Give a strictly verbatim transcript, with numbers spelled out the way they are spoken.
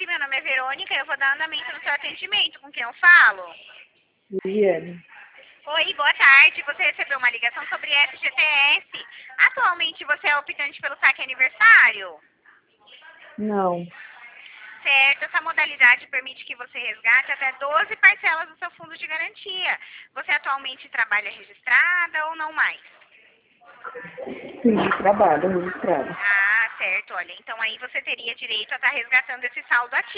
tarde, meu nome é Verônica, eu vou dar andamento no seu atendimento. Com quem eu falo? Viviane. Oi, boa tarde. Você recebeu uma ligação sobre F G T S. Atualmente você é optante pelo saque aniversário? Não. Certo, essa modalidade permite que você resgate até doze parcelas do seu fundo de garantia. Você atualmente trabalha registrada ou não mais? Sim, trabalho registrado. Ah, certo. Olha, então aí você teria direito a estar resgatando esse saldo ativo.